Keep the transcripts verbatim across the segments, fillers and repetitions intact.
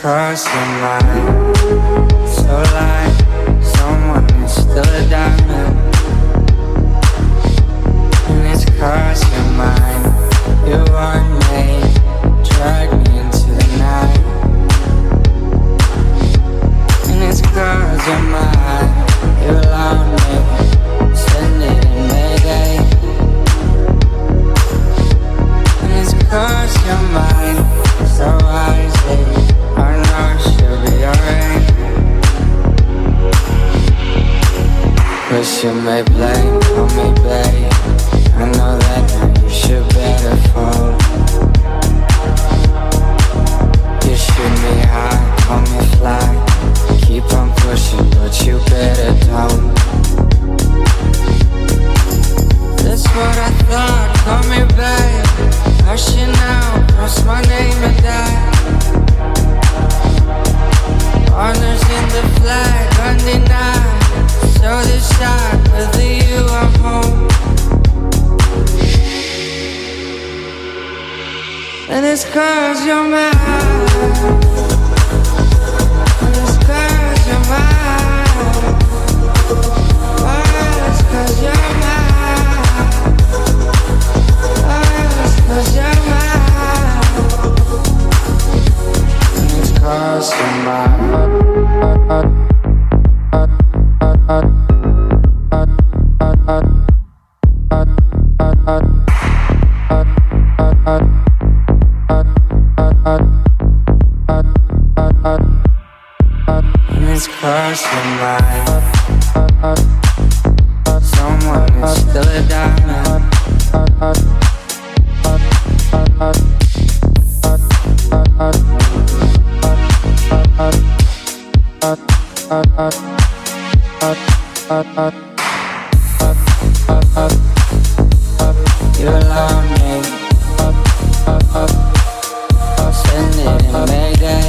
'cause you're mine. So like someone is still a diamond. And it's 'cause you're mine. You want me, drag me into the night. And it's 'cause you're mine. You love me, send it in Mayday. And it's 'cause you're mine. So wisely, I know she'll be alright. 'Cause you may blame, call me babe. I know that now you should better fall. You shoot me high, call me fly. Keep on pushing, but you better don't. That's what I thought, call me babe. I should now cross my name and die. Honors in the flag, undenied. So decide whether you are home. And it's 'cause you're mine. And it's 'cause you're mine. Oh, it's 'cause you're mine. Oh, it's 'cause you're mine. And it's 'cause you're mine. And it's 'cause you're mine. Someone is still a diamond. You love me, send it in Mayday.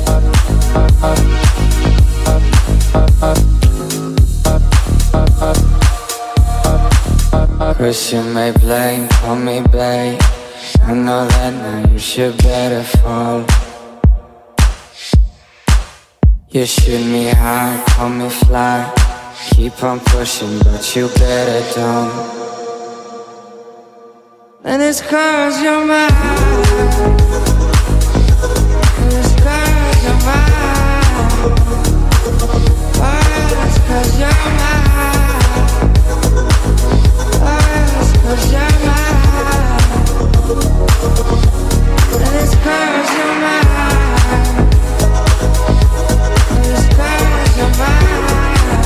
'Cause you may blame, call me babe. I know that now you should better fall. You shoot me high, call me fly. Keep on pushing, but you better don't. And it's 'cause you're mine. And it's 'cause you're mine. Oh, it's 'cause you're mine. Oh, it's 'cause you're mine. And it's 'cause you're mine. And it's 'cause you're mine.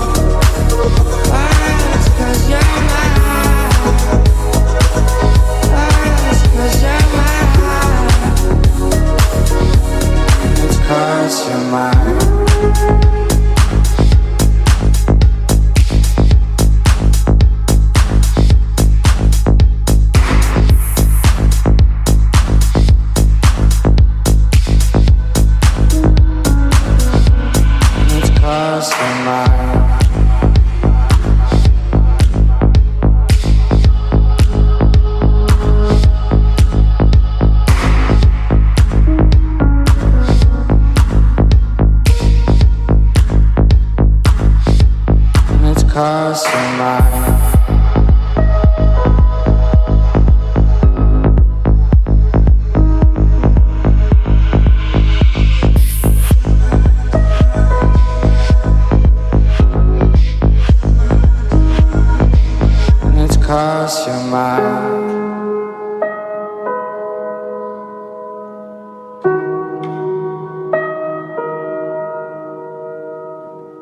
Oh, it's 'cause you're mine. Oh, it's 'cause you're mine. And it's 'cause you're mine.